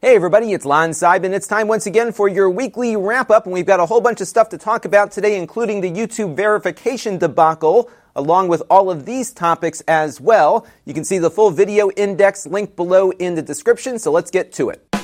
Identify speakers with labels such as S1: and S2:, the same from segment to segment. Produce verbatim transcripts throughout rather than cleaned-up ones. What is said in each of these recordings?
S1: Hey everybody, it's Lon Seidman. It's time once again for your weekly wrap-up, and we've got a whole bunch of stuff to talk about today, including the YouTube verification debacle, along with all of these topics as well. You can see the full video index linked below in the description, so let's get to it.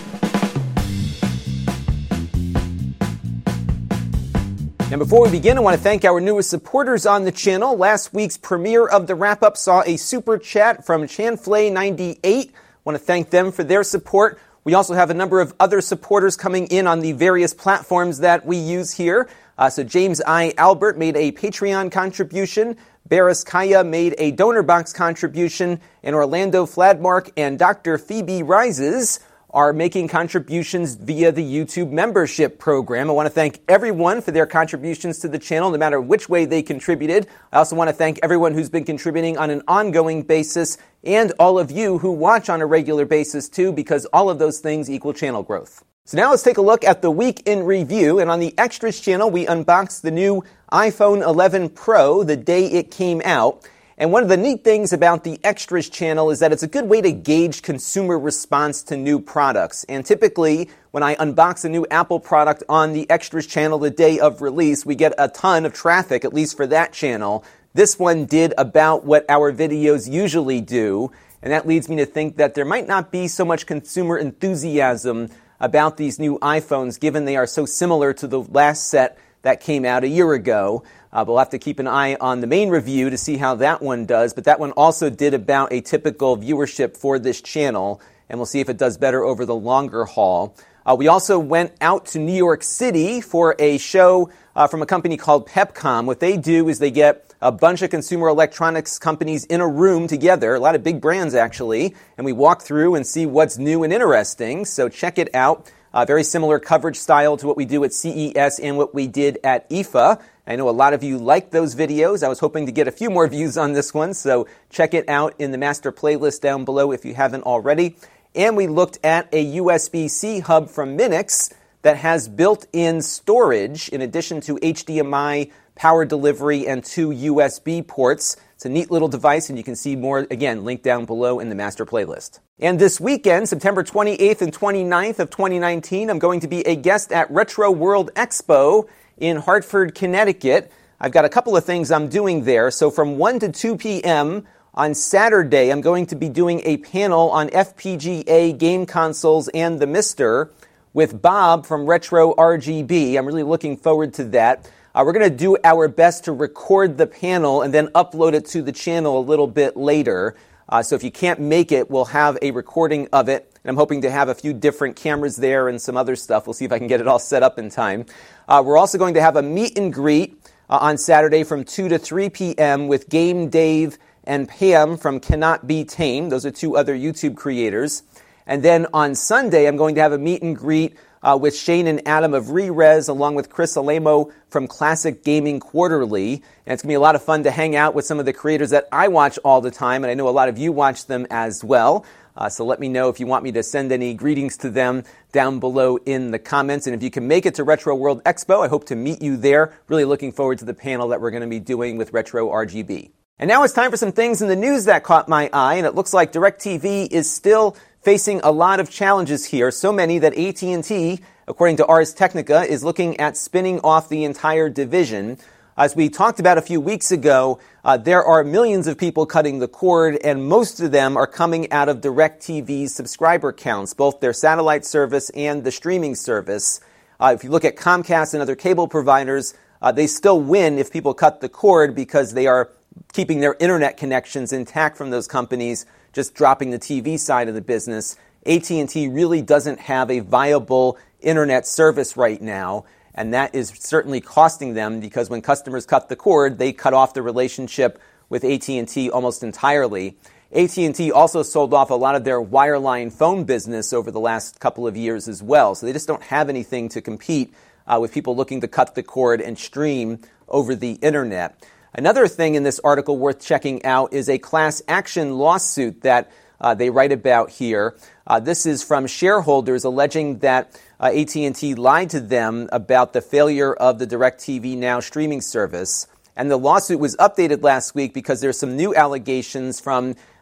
S1: Now, before we begin, I want to thank our newest supporters on the channel. Last week's premiere of the wrap-up saw a super chat from Chanflay ninety-eight. I want to thank them for their support. We also have a number of other supporters coming in on the various platforms that we use here. Uh, so James I. Albert made a Patreon contribution. Baris Kaya made a donor box contribution. And Orlando Fladmark and Doctor Phoebe Rises are making contributions via the YouTube membership program. I want to thank everyone for their contributions to the channel, no matter which way they contributed. I also want to thank everyone who's been contributing on an ongoing basis, and all of you who watch on a regular basis too, because all of those things equal channel growth. So now let's take a look at the week in review. And on the Extras channel, we unboxed the new iPhone eleven Pro the day it came out. And one of the neat things about the Extras channel is that it's a good way to gauge consumer response to new products. And typically, when I unbox a new Apple product on the Extras channel the day of release, we get a ton of traffic, at least for that channel. This one did about what our videos usually do, and that leads me to think that there might not be so much consumer enthusiasm about these new iPhones, given they are so similar to the last set that came out a year ago. Uh, we'll have to keep an eye on the main review to see how that one does, but that one also did about a typical viewership for this channel, and we'll see if it does better over the longer haul. Uh, we also went out to New York City for a show uh, from a company called Pepcom. What they do is they get a bunch of consumer electronics companies in a room together, a lot of big brands actually, and we walk through and see what's new and interesting, so check it out. Uh, very similar coverage style to what we do at C E S and what we did at I F A. I know a lot of you like those videos. I was hoping to get a few more views on this one, so check it out in the master playlist down below if you haven't already. And we looked at a U S B-C hub from Minix that has built-in storage in addition to H D M I, power delivery, and two U S B ports. It's a neat little device, and you can see more, again, linked down below in the master playlist. And this weekend, September twenty-eighth and twenty-ninth of twenty nineteen, I'm going to be a guest at Retro World Expo in Hartford, Connecticut. I've got a couple of things I'm doing there. So from one to two p.m. on Saturday, I'm going to be doing a panel on F P G A game consoles and the Mister with Bob from Retro R G B. I'm really looking forward to that. Uh, we're going to do our best to record the panel and then upload it to the channel a little bit later. Uh, so if you can't make it, we'll have a recording of it. And I'm hoping to have a few different cameras there and some other stuff. We'll see if I can get it all set up in time. Uh, we're also going to have a meet and greet uh, on Saturday from two to three p.m. with Game Dave and Pam from Cannot Be Tamed. Those are two other YouTube creators. And then on Sunday, I'm going to have a meet and greet uh, with Shane and Adam of Re-Res, along with Chris Alemo from Classic Gaming Quarterly. And it's going to be a lot of fun to hang out with some of the creators that I watch all the time, and I know a lot of you watch them as well. Uh, so let me know if you want me to send any greetings to them down below in the comments. And if you can make it to Retro World Expo, I hope to meet you there. Really looking forward to the panel that we're going to be doing with Retro R G B. And now it's time for some things in the news that caught my eye, and it looks like DirecTV is still facing a lot of challenges here, so many that A T and T, according to Ars Technica, is looking at spinning off the entire division. As we talked about a few weeks ago, uh, there are millions of people cutting the cord, and most of them are coming out of DirecTV's subscriber counts, both their satellite service and the streaming service. Uh, if you look at Comcast and other cable providers, uh, they still win if people cut the cord because they are keeping their internet connections intact from those companies, just dropping the T V side of the business. A T and T really doesn't have a viable internet service right now, and that is certainly costing them because when customers cut the cord, they cut off the relationship with A T and T almost entirely. A T and T also sold off a lot of their wireline phone business over the last couple of years as well, so they just don't have anything to compete uh, with people looking to cut the cord and stream over the internet. Another thing in this article worth checking out is a class action lawsuit that uh, they write about here. Uh, this is from shareholders alleging that uh, A T and T lied to them about the failure of the DirecTV Now streaming service. And the lawsuit was updated last week because there's some new allegations from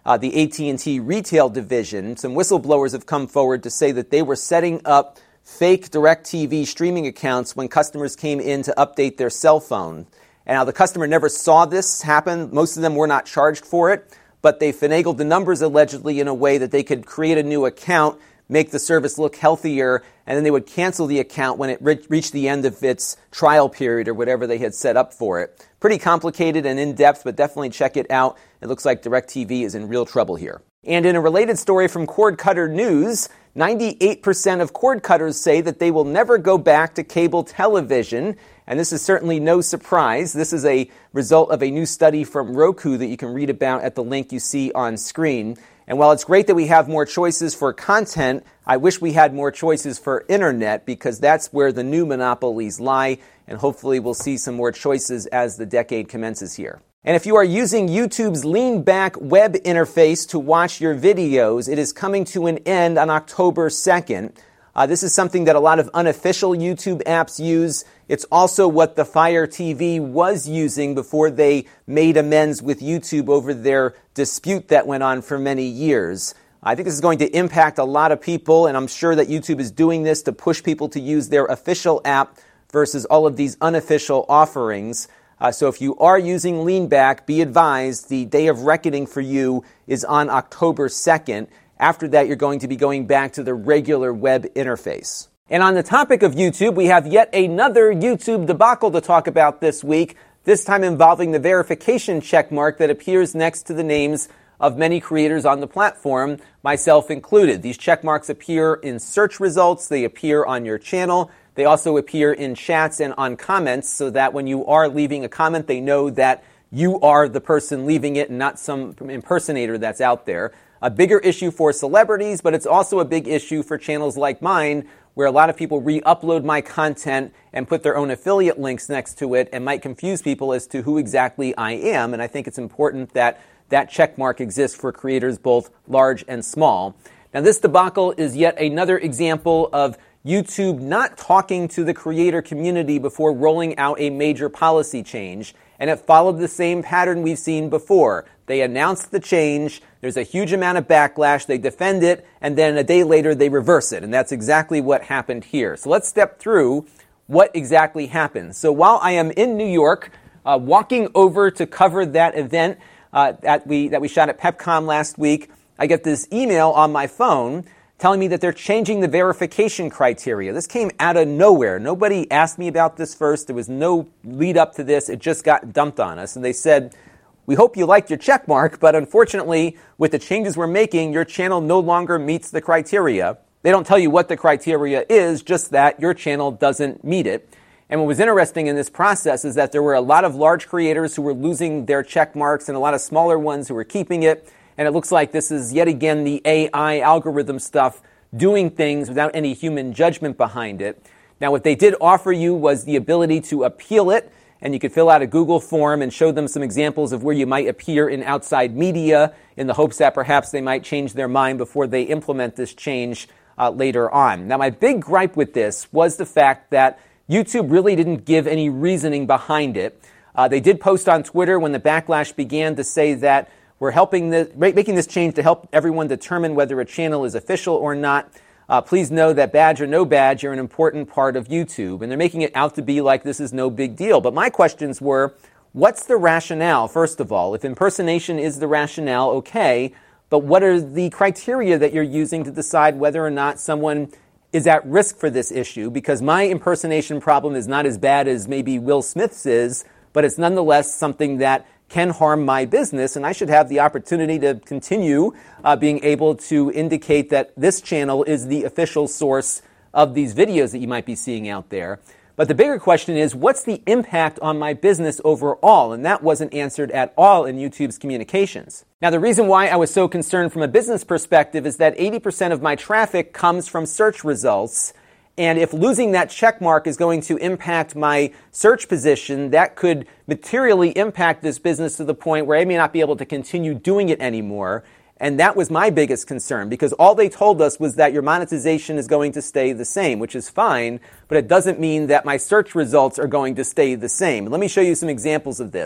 S1: uh, the A T and T retail division. Some whistleblowers have come forward to say that they were setting up fake DirecTV streaming accounts when customers came in to update their cell phone. And now the customer never saw this happen. Most of them were not charged for it, but they finagled the numbers allegedly in a way that they could create a new account, make the service look healthier, and then they would cancel the account when it re- reached the end of its trial period or whatever they had set up for it. Pretty complicated and in-depth, but definitely check it out. It looks like DirecTV is in real trouble here. And in a related story from Cord Cutter News, ninety-eight percent of cord cutters say that they will never go back to cable television. And this is certainly no surprise. This is a result of a new study from Roku that you can read about at the link you see on screen. And while it's great that we have more choices for content, I wish we had more choices for internet, because that's where the new monopolies lie. And hopefully we'll see some more choices as the decade commences here. And if you are using YouTube's lean back web interface to watch your videos, it is coming to an end on October second. Uh, this is something that a lot of unofficial YouTube apps use. It's also what the Fire T V was using before they made amends with YouTube over their dispute that went on for many years. I think this is going to impact a lot of people, and I'm sure that YouTube is doing this to push people to use their official app versus all of these unofficial offerings. Uh, so if you are using Leanback, be advised the day of reckoning for you is on October second. After that, you're going to be going back to the regular web interface. And on the topic of YouTube, we have yet another YouTube debacle to talk about this week, this time involving the verification checkmark that appears next to the names of many creators on the platform, myself included. These checkmarks appear in search results, they appear on your channel, they also appear in chats and on comments, so that when you are leaving a comment, they know that you are the person leaving it and not some impersonator that's out there. A bigger issue for celebrities, but it's also a big issue for channels like mine, where a lot of people re-upload my content and put their own affiliate links next to it and might confuse people as to who exactly I am. And I think it's important that that check mark exists for creators both large and small. Now, this debacle is yet another example of YouTube not talking to the creator community before rolling out a major policy change. And it followed the same pattern we've seen before. They announce the change, there's a huge amount of backlash, they defend it, and then a day later they reverse it. And that's exactly what happened here. So let's step through what exactly happened. So while I am in New York, uh, walking over to cover that event uh, that we that we shot at PepCon last week, I get this email on my phone telling me that they're changing the verification criteria. This came out of nowhere. Nobody asked me about this first. There was no lead up to this. It just got dumped on us. And they said, we hope you liked your check mark, but unfortunately, with the changes we're making, your channel no longer meets the criteria. They don't tell you what the criteria is, just that your channel doesn't meet it. And what was interesting in this process is that there were a lot of large creators who were losing their check marks and a lot of smaller ones who were keeping it. And it looks like this is yet again the A I algorithm stuff doing things without any human judgment behind it. Now, what they did offer you was the ability to appeal it, and you could fill out a Google form and show them some examples of where you might appear in outside media in the hopes that perhaps they might change their mind before they implement this change uh, later on. Now, my big gripe with this was the fact that YouTube really didn't give any reasoning behind it. Uh, they did post on Twitter when the backlash began to say that we're helping the, making this change to help everyone determine whether a channel is official or not. Uh, please know that badge or no badge, you're an important part of YouTube. And they're making it out to be like this is no big deal. But my questions were, what's the rationale, first of all? If impersonation is the rationale, okay. But what are the criteria that you're using to decide whether or not someone is at risk for this issue? Because my impersonation problem is not as bad as maybe Will Smith's is, but it's nonetheless something that can harm my business, and I should have the opportunity to continue uh, being able to indicate that this channel is the official source of these videos that you might be seeing out there. But the bigger question is, what's the impact on my business overall? And that wasn't answered at all in YouTube's communications. Now, the reason why I was so concerned from a business perspective is that eighty percent of my traffic comes from search results. And if losing that check mark is going to impact my search position, that could materially impact this business to the point where I may not be able to continue doing it anymore. And that was my biggest concern, because all they told us was that your monetization is going to stay the same, which is fine, but it doesn't mean that my search results are going to stay the same. Let me show you some examples of this.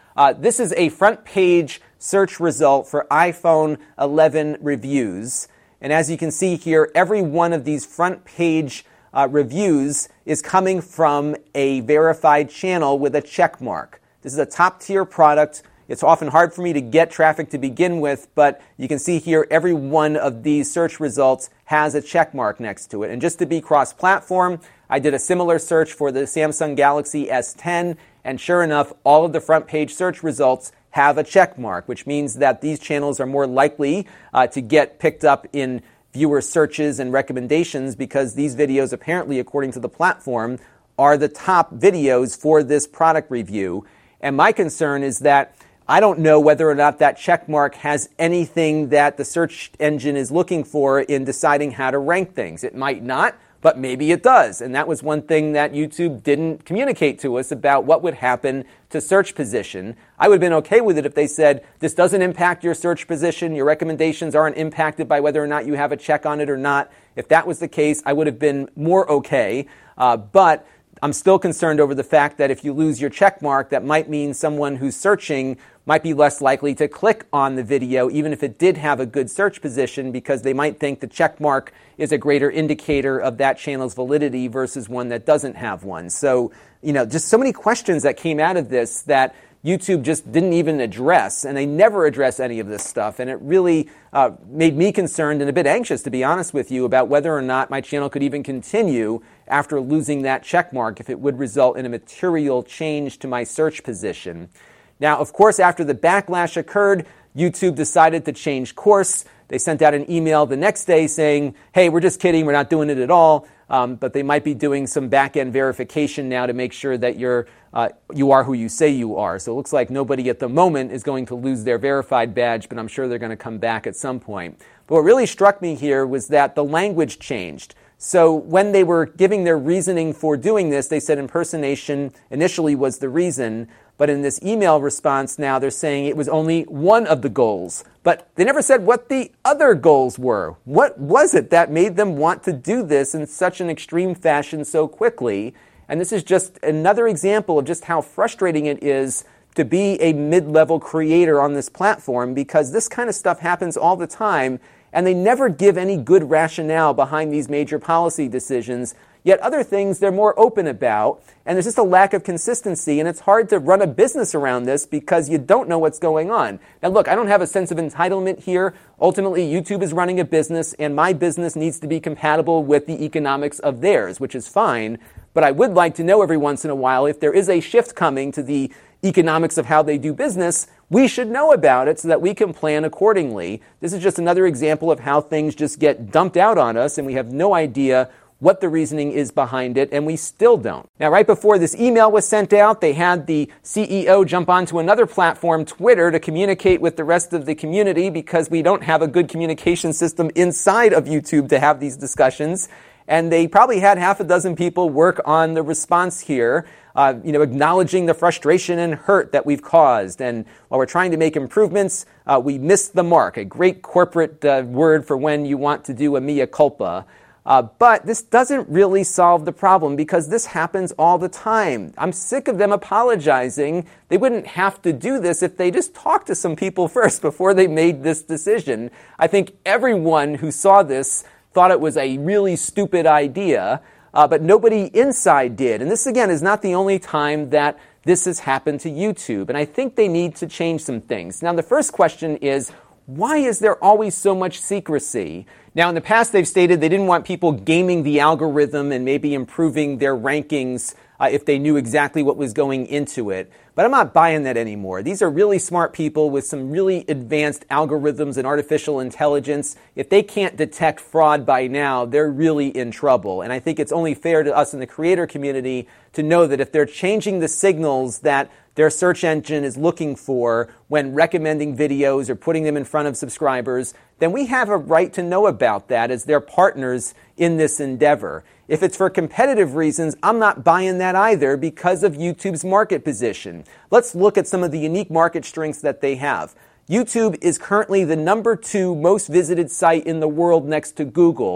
S1: Uh, this is a front page search result for iPhone eleven reviews. And as you can see here, every one of these front page uh, reviews is coming from a verified channel with a check mark. This is a top tier product. It's often hard for me to get traffic to begin with, but you can see here every one of these search results has a check mark next to it. And just to be cross-platform, I did a similar search for the Samsung Galaxy S ten, and sure enough, all of the front page search results have a check mark, which means that these channels are more likely uh, to get picked up in viewer searches and recommendations because these videos, apparently, according to the platform, are the top videos for this product review. And my concern is that I don't know whether or not that check mark has anything that the search engine is looking for in deciding how to rank things. It might not, but maybe it does. And that was one thing that YouTube didn't communicate to us about what would happen to search position. I would have been okay with it if they said, this doesn't impact your search position, your recommendations aren't impacted by whether or not you have a check on it or not. If that was the case, I would have been more okay. Uh, but I'm still concerned over the fact that if you lose your check mark, that might mean someone who's searching might be less likely to click on the video, even if it did have a good search position, because they might think the check mark is a greater indicator of that channel's validity versus one that doesn't have one. So, you know, just so many questions that came out of this that YouTube just didn't even address, and they never address any of this stuff. And it really uh, made me concerned and a bit anxious, to be honest with you, about whether or not my channel could even continue after losing that check mark, if it would result in a material change to my search position. Now, of course, after the backlash occurred, YouTube decided to change course. They sent out an email the next day saying, hey, we're just kidding, we're not doing it at all. Um, but they might be doing some back-end verification now to make sure that you're, uh, you are who you say you are. So it looks like nobody at the moment is going to lose their verified badge, but I'm sure they're going to come back at some point. But what really struck me here was that the language changed. So when they were giving their reasoning for doing this, they said impersonation initially was the reason. But in this email response now, they're saying it was only one of the goals. But they never said what the other goals were. What was it that made them want to do this in such an extreme fashion so quickly? And this is just another example of just how frustrating it is to be a mid-level creator on this platform, because this kind of stuff happens all the time, and they never give any good rationale behind these major policy decisions. Yet other things they're more open about, and there's just a lack of consistency, and it's hard to run a business around this because you don't know what's going on. Now look, I don't have a sense of entitlement here. Ultimately, YouTube is running a business, and my business needs to be compatible with the economics of theirs, which is fine, but I would like to know every once in a while if there is a shift coming to the economics of how they do business, we should know about it so that we can plan accordingly. This is just another example of how things just get dumped out on us, and we have no idea what the reasoning is behind it, and we still don't. Now, right before this email was sent out, they had the C E O jump onto another platform, Twitter, to communicate with the rest of the community, because we don't have a good communication system inside of YouTube to have these discussions. And they probably had half a dozen people work on the response here, uh, you know, acknowledging the frustration and hurt that we've caused. And while we're trying to make improvements, uh, we missed the mark, a great corporate uh, word for when you want to do a mea culpa. Uh, but this doesn't really solve the problem, because this happens all the time. I'm sick of them apologizing. They wouldn't have to do this if they just talked to some people first before they made this decision. I think everyone who saw this thought it was a really stupid idea, uh, but nobody inside did. And this, again, is not the only time that this has happened to YouTube. And I think they need to change some things. Now, the first question is, why is there always so much secrecy? Now, in the past, they've stated they didn't want people gaming the algorithm and maybe improving their rankings uh, if they knew exactly what was going into it. But I'm not buying that anymore. These are really smart people with some really advanced algorithms and artificial intelligence. If they can't detect fraud by now, they're really in trouble. And I think it's only fair to us in the creator community to know that if they're changing the signals that their search engine is looking for when recommending videos or putting them in front of subscribers, then we have a right to know about that as their partners in this endeavor. If it's for competitive reasons, I'm not buying that either because of YouTube's market position. Let's look at some of the unique market strengths that they have. YouTube is currently the number two most visited site in the world next to Google,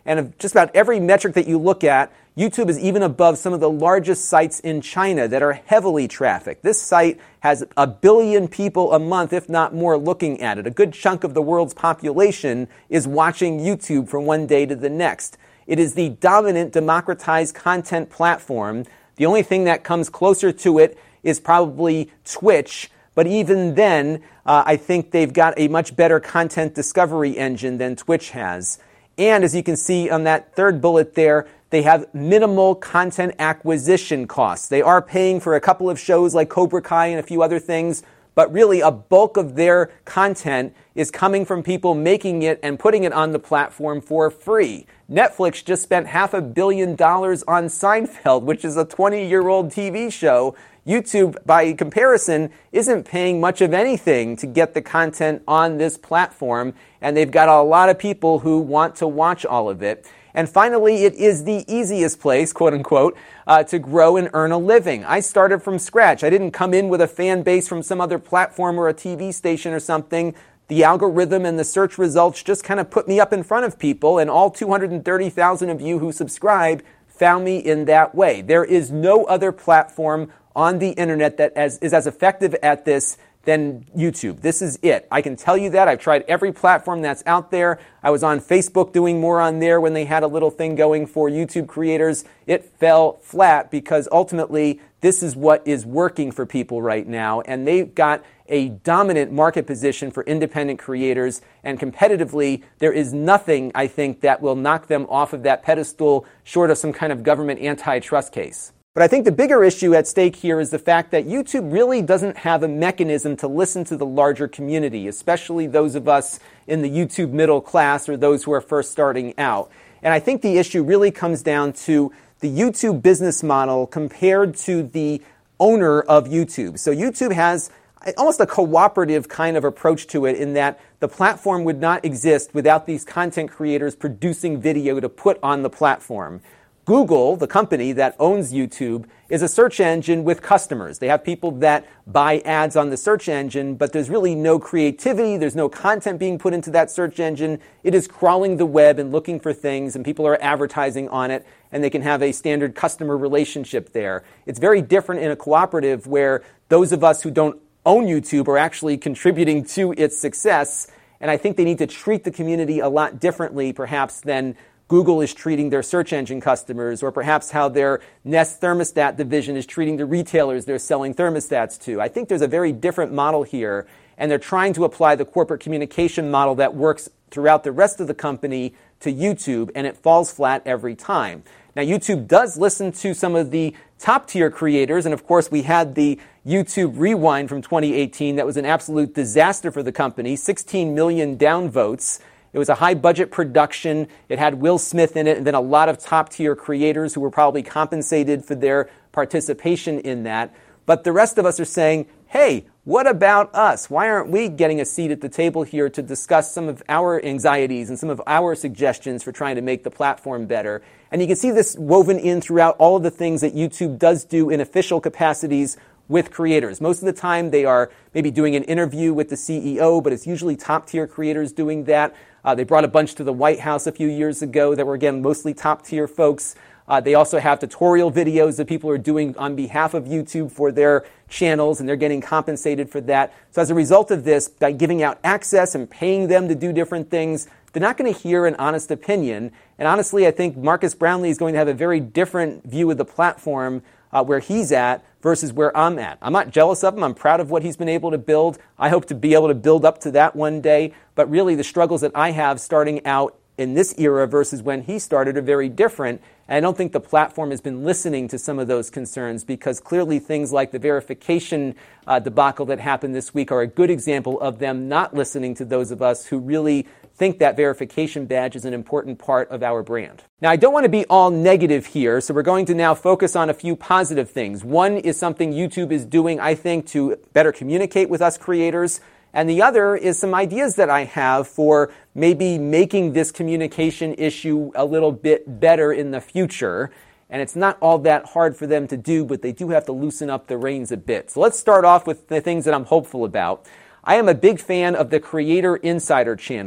S1: And of just about every metric that you look at, YouTube is even above some of the largest sites in China that are heavily trafficked. This site has a billion people a month, if not more, looking at it. A good chunk of the world's population is watching YouTube from one day to the next. It is the dominant democratized content platform. The only thing that comes closer to it is probably Twitch. But even then, uh, I think they've got a much better content discovery engine than Twitch has. And as you can see on that third bullet there, they have minimal content acquisition costs. They are paying for a couple of shows like Cobra Kai and a few other things, but really a bulk of their content is coming from people making it and putting it on the platform for free. Netflix just spent half a billion dollars on Seinfeld, which is a twenty-year-old T V show. YouTube, by comparison, isn't paying much of anything to get the content on this platform, and they've got a lot of people who want to watch all of it. And finally, it is the easiest place, quote unquote, uh, to grow and earn a living. I started from scratch. I didn't come in with a fan base from some other platform or a T V station or something. The algorithm and the search results just kind of put me up in front of people, and all two hundred thirty thousand of you who subscribe found me in that way. There is no other platform on the internet that as, is as effective at this than YouTube. This is it. I can tell you that. I've tried every platform that's out there. I was on Facebook doing more on there when they had a little thing going for YouTube creators. It fell flat because ultimately this is what is working for people right now, and they've got a dominant market position for independent creators, and competitively, there is nothing, I think, that will knock them off of that pedestal short of some kind of government antitrust case. But I think the bigger issue at stake here is the fact that YouTube really doesn't have a mechanism to listen to the larger community, especially those of us in the YouTube middle class or those who are first starting out. And I think the issue really comes down to the YouTube business model compared to the owner of YouTube. So YouTube has almost a cooperative kind of approach to it in that the platform would not exist without these content creators producing video to put on the platform. Google, the company that owns YouTube, is a search engine with customers. They have people that buy ads on the search engine, but there's really no creativity. There's no content being put into that search engine. It is crawling the web and looking for things, and people are advertising on it, and they can have a standard customer relationship there. It's very different in a cooperative where those of us who don't own YouTube are actually contributing to its success, and I think they need to treat the community a lot differently, perhaps, than Google is treating their search engine customers, or perhaps how their Nest thermostat division is treating the retailers they're selling thermostats to. I think there's a very different model here, and they're trying to apply the corporate communication model that works throughout the rest of the company to YouTube, and it falls flat every time. Now, YouTube does listen to some of the top-tier creators, and of course, we had the YouTube Rewind from twenty eighteen that was an absolute disaster for the company, sixteen million downvotes. It was a high-budget production. It had Will Smith in it, and then a lot of top-tier creators who were probably compensated for their participation in that. But the rest of us are saying, hey, what about us? Why aren't we getting a seat at the table here to discuss some of our anxieties and some of our suggestions for trying to make the platform better? And you can see this woven in throughout all of the things that YouTube does do in official capacities with creators. Most of the time, they are maybe doing an interview with the C E O, but it's usually top-tier creators doing that. Uh, they brought a bunch to the White House a few years ago that were, again, mostly top-tier folks. Uh, they also have tutorial videos that people are doing on behalf of YouTube for their channels, and they're getting compensated for that. So as a result of this, by giving out access and paying them to do different things, they're not going to hear an honest opinion. And honestly, I think Marcus Brownlee is going to have a very different view of the platform uh, where he's at versus where I'm at. I'm not jealous of him. I'm proud of what he's been able to build. I hope to be able to build up to that one day. But really, the struggles that I have starting out in this era versus when he started are very different. And I don't think the platform has been listening to some of those concerns, because clearly things like the verification uh, debacle that happened this week are a good example of them not listening to those of us who really think that verification badge is an important part of our brand. Now, I don't want to be all negative here, so we're going to now focus on a few positive things. One is something YouTube is doing, I think, to better communicate with us creators. And the other is some ideas that I have for maybe making this communication issue a little bit better in the future. And it's not all that hard for them to do, but they do have to loosen up the reins a bit. So let's start off with the things that I'm hopeful about. I am a big fan of the Creator Insider channel.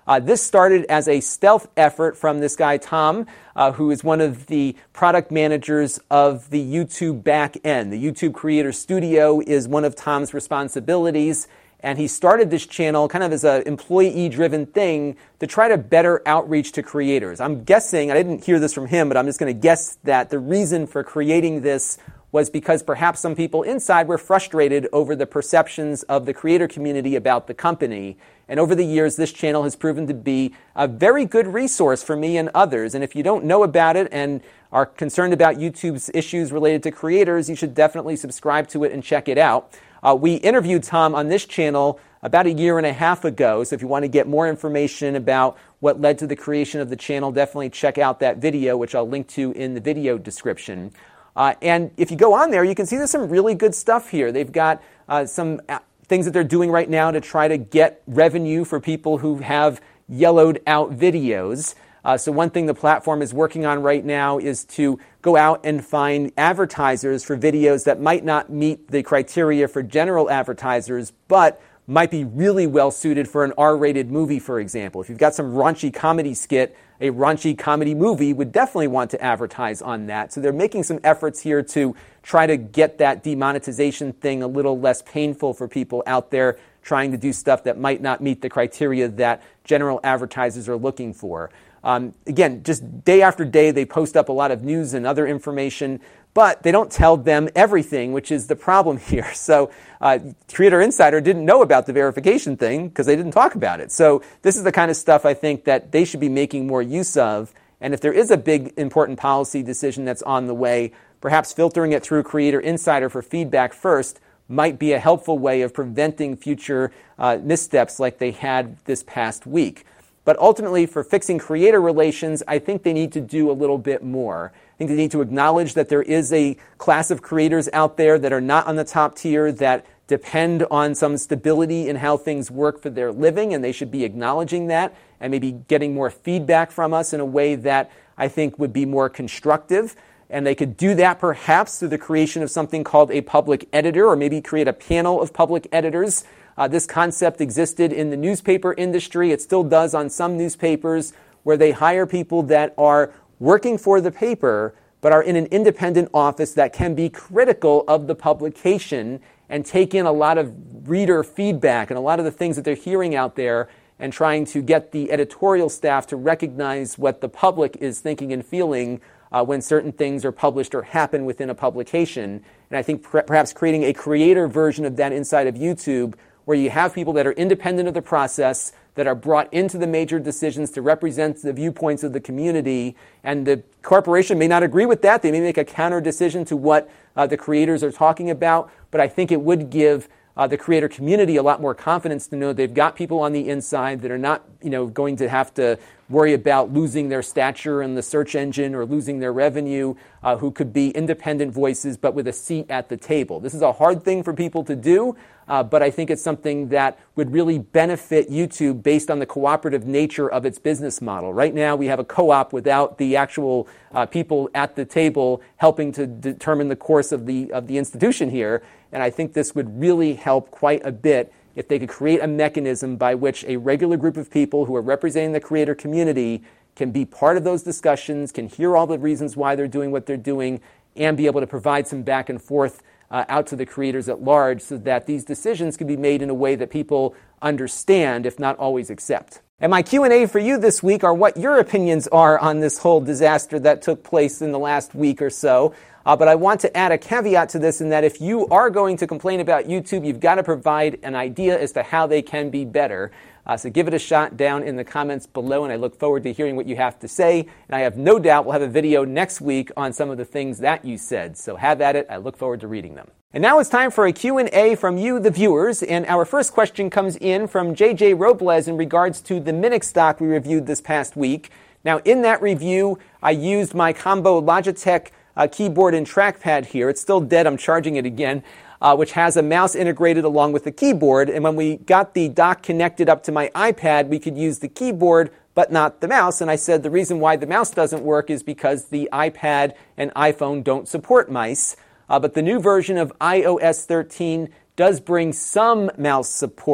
S1: Uh, this started as a stealth effort from this guy, Tom, uh, who is one of the product managers of the YouTube back end. The YouTube Creator Studio is one of Tom's responsibilities, and he started this channel kind of as an employee-driven thing to try to better outreach to creators. I'm guessing, I didn't hear this from him, but I'm just going to guess that the reason for creating this was because perhaps some people inside were frustrated over the perceptions of the creator community about the company. And over the years, this channel has proven to be a very good resource for me and others. And if you don't know about it and are concerned about YouTube's issues related to creators, you should definitely subscribe to it and check it out. Uh, we interviewed Tom on this channel about a year and a half ago. So if you want to get more information about what led to the creation of the channel, definitely check out that video, which I'll link to in the video description. Uh, and if you go on there, you can see there's some really good stuff here. They've got uh, some things that they're doing right now to try to get revenue for people who have yellowed out videos. Uh, so one thing the platform is working on right now is to go out and find advertisers for videos that might not meet the criteria for general advertisers, but might be really well suited for an R-rated movie, for example. If you've got some raunchy comedy skit, a raunchy comedy movie would definitely want to advertise on that. So they're making some efforts here to try to get that demonetization thing a little less painful for people out there trying to do stuff that might not meet the criteria that general advertisers are looking for. Um, again, just day after day, they post up a lot of news and other information, but they don't tell them everything, which is the problem here. So uh, Creator Insider didn't know about the verification thing because they didn't talk about it. So this is the kind of stuff I think that they should be making more use of. And if there is a big, important policy decision that's on the way, perhaps filtering it through Creator Insider for feedback first might be a helpful way of preventing future uh, missteps like they had this past week. But ultimately, for fixing creator relations, I think they need to do a little bit more. I think they need to acknowledge that there is a class of creators out there that are not on the top tier, that depend on some stability in how things work for their living, and they should be acknowledging that and maybe getting more feedback from us in a way that I think would be more constructive. And they could do that perhaps through the creation of something called a public editor, or maybe create a panel of public editors. Uh, this concept existed in the newspaper industry. It still does on some newspapers, where they hire people that are working for the paper but are in an independent office that can be critical of the publication and take in a lot of reader feedback and a lot of the things that they're hearing out there and trying to get the editorial staff to recognize what the public is thinking and feeling uh, when certain things are published or happen within a publication. And I think per- perhaps creating a creator version of that inside of YouTube, where you have people that are independent of the process, that are brought into the major decisions to represent the viewpoints of the community, and the corporation may not agree with that. They may make a counter decision to what uh, the creators are talking about, but I think it would give uh, the creator community a lot more confidence to know they've got people on the inside that are not, you know, going to have to worry about losing their stature in the search engine or losing their revenue, uh, who could be independent voices but with a seat at the table. This is a hard thing for people to do, uh, but I think it's something that would really benefit YouTube based on the cooperative nature of its business model. Right now we have a co-op without the actual uh, people at the table helping to determine the course of the of the institution here, and I think this would really help quite a bit if they could create a mechanism by which a regular group of people who are representing the creator community can be part of those discussions, can hear all the reasons why they're doing what they're doing, and be able to provide some back and forth uh, out to the creators at large, so that these decisions can be made in a way that people understand, if not always accept. And my Q and A for you this week are what your opinions are on this whole disaster that took place in the last week or so. Uh, but I want to add a caveat to this, in that if you are going to complain about YouTube, you've got to provide an idea as to how they can be better. Uh, so give it a shot down in the comments below, and I look forward to hearing what you have to say. And I have no doubt we'll have a video next week on some of the things that you said. So have at it. I look forward to reading them. And now it's time for a Q and A from you, the viewers. And our first question comes in from J J Robles in regards to the Minix stock we reviewed this past week. Now, in that review, I used my combo Logitech Uh, keyboard and trackpad here. It's still dead. I'm charging it again, uh, which has a mouse integrated along with the keyboard. And when we got the dock connected up to my iPad, we could use the keyboard but not the mouse. And I said the reason why the mouse doesn't work is because the iPad and iPhone don't support mice. Uh, but the new version of i O S thirteen does bring some mouse support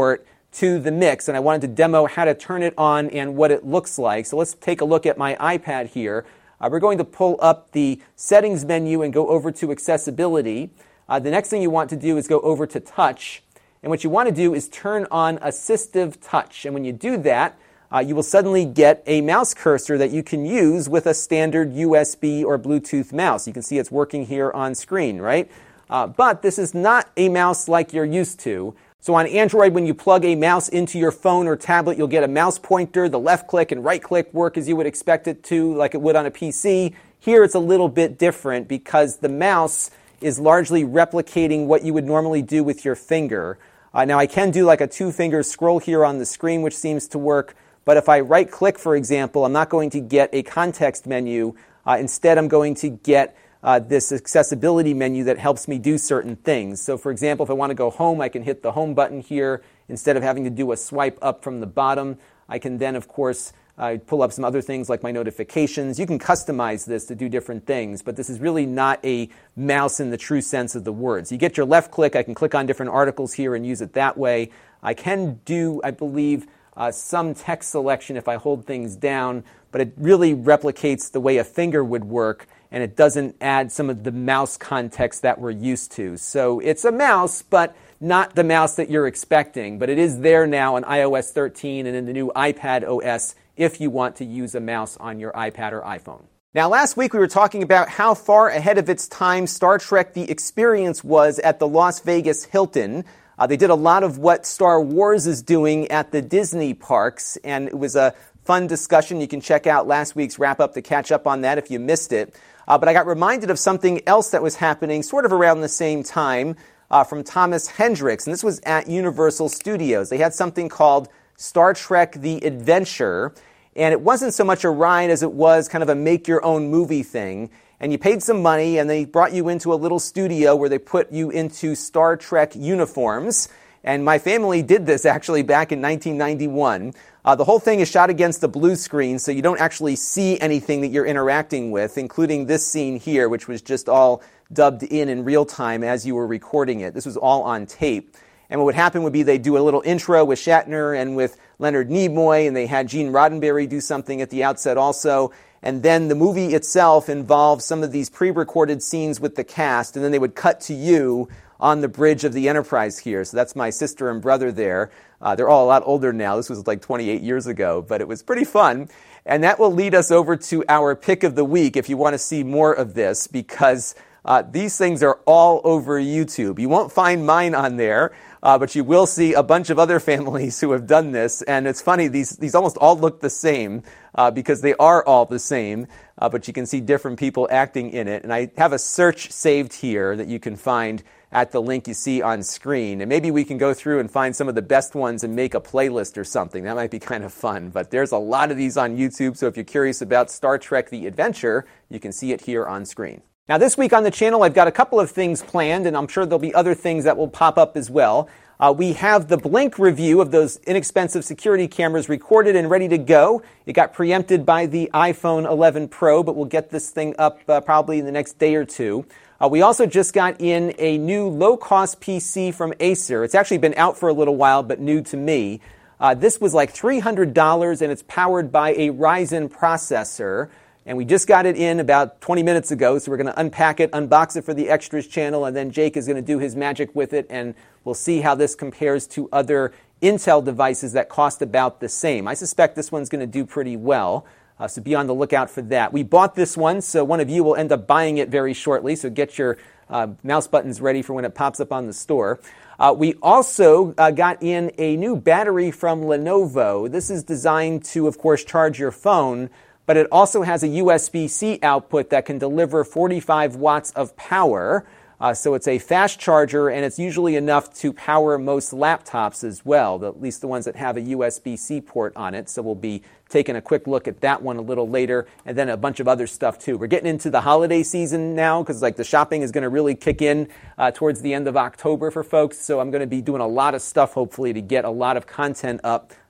S1: to the mix, and I wanted to demo how to turn it on and what it looks like. So let's take a look at my iPad here. Uh, we're going to pull up the settings menu and go over to accessibility. Uh, the next thing you want to do is go over to touch. And what you want to do is turn on assistive touch. And when you do that, uh, you will suddenly get a mouse cursor that you can use with a standard U S B or Bluetooth mouse. You can see it's working here on screen, right? Uh, but this is not a mouse like you're used to. So on Android, when you plug a mouse into your phone or tablet, you'll get a mouse pointer. The left click and right click work as you would expect it to, like it would on a P C. Here it's a little bit different because the mouse is largely replicating what you would normally do with your finger. Uh, now I can do like a two-finger scroll here on the screen, which seems to work. But if I right-click, for example, I'm not going to get a context menu. Uh, instead, I'm going to get uh, this accessibility menu that helps me do certain things. So, for example, if I want to go home, I can hit the home button here. Instead of having to do a swipe up from the bottom, I can then, of course, uh, pull up some other things like my notifications. You can customize this to do different things, but this is really not a mouse in the true sense of the word. So you get your left click. I can click on different articles here and use it that way. I can do, I believe, Uh, some text selection if I hold things down, but it really replicates the way a finger would work, and it doesn't add some of the mouse context that we're used to. So it's a mouse, but not the mouse that you're expecting. But it is there now on i O S thirteen and in the new iPad O S if you want to use a mouse on your iPad or iPhone. Now, last week we were talking about how far ahead of its time Star Trek The Experience was at the Las Vegas Hilton. Uh, they did a lot of what Star Wars is doing at the Disney parks, and it was a fun discussion. You can check out last week's wrap-up to catch up on that if you missed it. Uh, but I got reminded of something else that was happening sort of around the same time uh, from Thomas Hendricks, and this was at Universal Studios. They had something called Star Trek The Adventure, and it wasn't so much a ride as it was kind of a make-your-own-movie thing. And you paid some money, and they brought you into a little studio where they put you into Star Trek uniforms. And my family did this, actually, back in nineteen ninety-one. Uh, the whole thing is shot against the blue screen, so you don't actually see anything that you're interacting with, including this scene here, which was just all dubbed in in real time as you were recording it. This was all on tape. And what would happen would be they'd do a little intro with Shatner and with Leonard Nimoy, and they had Gene Roddenberry do something at the outset also. And then the movie itself involved some of these pre-recorded scenes with the cast, and then they would cut to you on the bridge of the Enterprise here. So that's my sister and brother there. Uh, they're all a lot older now. This was like twenty-eight years ago, but it was pretty fun. And that will lead us over to our pick of the week if you want to see more of this, because uh, these things are all over YouTube. You won't find mine on there. Uh, but you will see a bunch of other families who have done this. And it's funny, these these almost all look the same uh, because they are all the same. Uh, but you can see different people acting in it. And I have a search saved here that you can find at the link you see on screen. And maybe we can go through and find some of the best ones and make a playlist or something. That might be kind of fun. But there's a lot of these on YouTube. So if you're curious about Star Trek The Adventure, you can see it here on screen. Now, this week on the channel, I've got a couple of things planned, and I'm sure there'll be other things that will pop up as well. Uh, we have the Blink review of those inexpensive security cameras recorded and ready to go. It got preempted by the iPhone eleven Pro, but we'll get this thing up uh, probably in the next day or two. Uh, we also just got in a new low-cost P C from Acer. It's actually been out for a little while, but new to me. Uh, this was like three hundred dollars, and it's powered by a Ryzen processor. And we just got it in about twenty minutes ago, so we're going to unpack it, unbox it for the Extras channel, and then Jake is going to do his magic with it, and we'll see how this compares to other Intel devices that cost about the same. I suspect this one's going to do pretty well, uh, so be on the lookout for that. We bought this one, so one of you will end up buying it very shortly, so get your uh, mouse buttons ready for when it pops up on the store. Uh, we also uh, got in a new battery from Lenovo. This is designed to, of course, charge your phone, but it also has a U S B C output that can deliver forty-five watts of power. Uh, so it's a fast charger, and it's usually enough to power most laptops as well, the, at least the ones that have a U S B C port on it. So we'll be taking a quick look at that one a little later, and then a bunch of other stuff too. We're getting into the holiday season now because like the shopping is going to really kick in uh, towards the end of October for folks. So I'm going to be doing a lot of stuff, hopefully, to get a lot of content up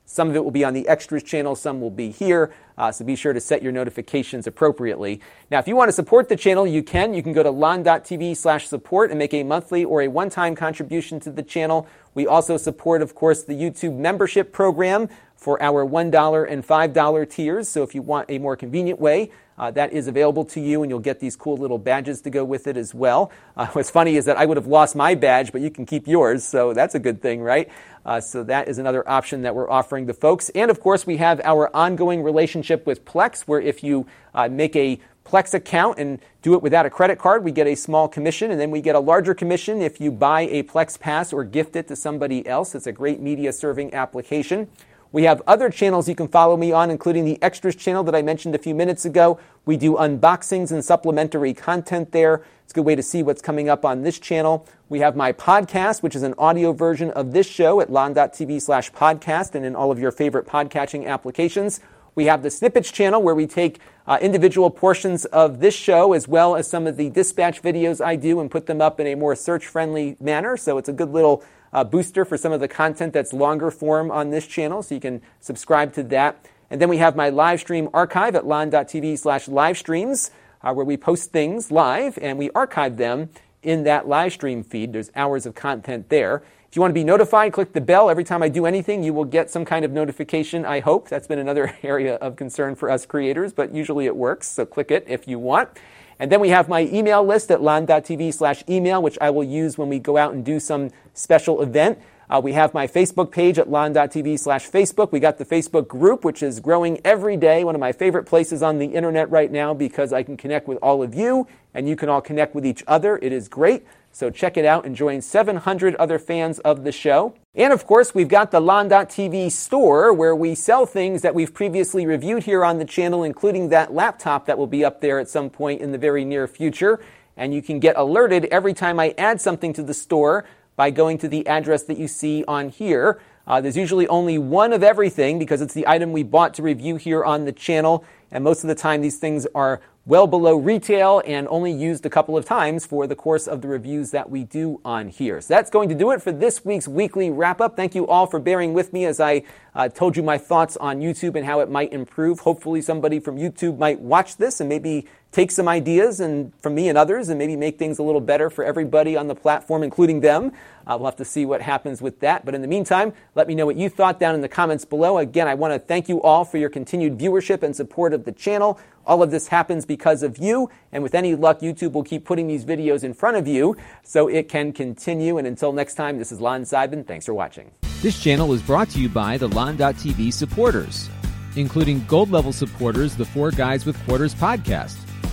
S1: Some of it will be on the Extras channel, some will be here, uh, so be sure to set your notifications appropriately. Now, if you want to support the channel, you can. You can go to lon.tv slash support and make a monthly or a one-time contribution to the channel. We also support, of course, the YouTube membership program for our one dollar and five dollar tiers, so if you want a more convenient way, Uh, that is available to you, and you'll get these cool little badges to go with it as well. Uh, what's funny is that I would have lost my badge, but you can keep yours, so that's a good thing, right? Uh, so that is another option that we're offering to folks. And, of course, we have our ongoing relationship with Plex, where if you uh, make a Plex account and do it without a credit card, we get a small commission, and then we get a larger commission if you buy a Plex Pass or gift it to somebody else. It's a great media-serving application. We have other channels you can follow me on, including the Extras channel that I mentioned a few minutes ago. We do unboxings and supplementary content there. It's a good way to see what's coming up on this channel. We have my podcast, which is an audio version of this show at lon.tv slash podcast and in all of your favorite podcatching applications. We have the Snippets channel where we take uh, individual portions of this show as well as some of the dispatch videos I do and put them up in a more search-friendly manner. So it's a good little uh, booster for some of the content that's longer form on this channel, so you can subscribe to that. And then we have my live stream archive at lon.tv slash live streams, uh, where we post things live and we archive them in that live stream feed. There's hours of content there. If you want to be notified, click the bell. Every time I do anything, you will get some kind of notification, I hope. That's been another area of concern for us creators, but usually it works, so click it if you want. And then we have my email list at lon.tv slash email, which I will use when we go out and do some special event. Uh, we have my Facebook page at lon.tv slash Facebook. We got the Facebook group, which is growing every day, one of my favorite places on the internet right now because I can connect with all of you, and you can all connect with each other. It is great. So check it out and join seven hundred other fans of the show. And of course, we've got the lon.tv store where we sell things that we've previously reviewed here on the channel, including that laptop that will be up there at some point in the very near future. And you can get alerted every time I add something to the store by going to the address that you see on here. Uh, there's usually only one of everything because it's the item we bought to review here on the channel. And most of the time, these things are well below retail and only used a couple of times for the course of the reviews that we do on here. So that's going to do it for this week's weekly wrap-up. Thank you all for bearing with me as I uh, told you my thoughts on YouTube and how it might improve. Hopefully somebody from YouTube might watch this and maybe take some ideas and from me and others and maybe make things a little better for everybody on the platform, including them. Uh, we'll have to see what happens with that. But in the meantime, let me know what you thought down in the comments below. Again, I want to thank you all for your continued viewership and support of the channel. All of this happens because of you, and with any luck, YouTube will keep putting these videos in front of you so it can continue. And until next time, this is Lon Seidman. Thanks for watching.
S2: This channel is brought to you by the Lon.tv supporters, including gold-level supporters, the Four Guys with Quarters podcast,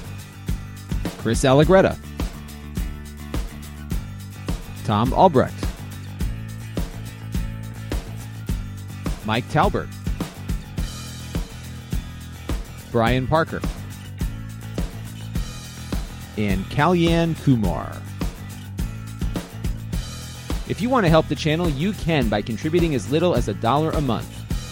S2: Chris Allegretta, Tom Albrecht, Mike Talbert, Brian Parker, and Kalyan Kumar. If you want to help the channel, you can by contributing as little as a dollar a month.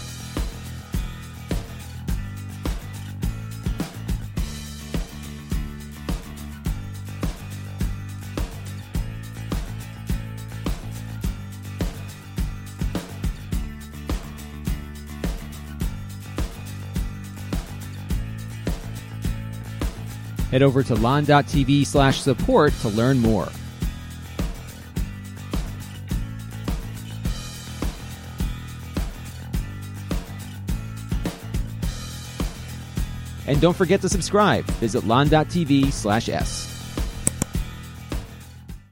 S2: Head over to lon.tv slash support to learn more. And don't forget to subscribe. Visit lon.tv slash S.